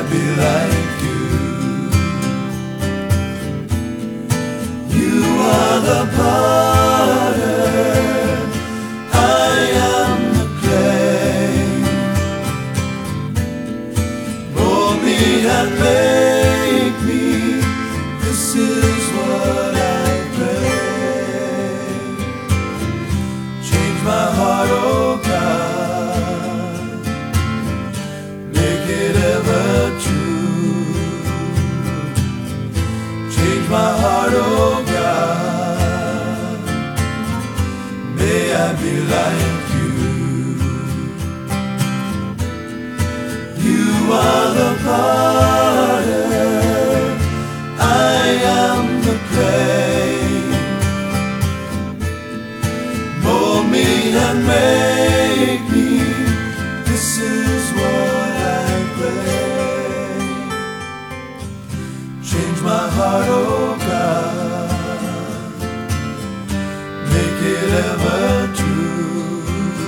be like you. You are the potter, I am the clay. Mold me and make me, this is what I pray. Change my heart, oh God, make it ever true. Change my heart, oh God, may I be like you. You are the potter, I am the clay. Mold me and make me, this is what I pray. Change my heart, oh God, make it ever true.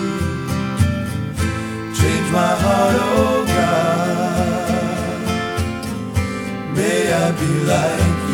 Change my heart, oh God, may I be like you.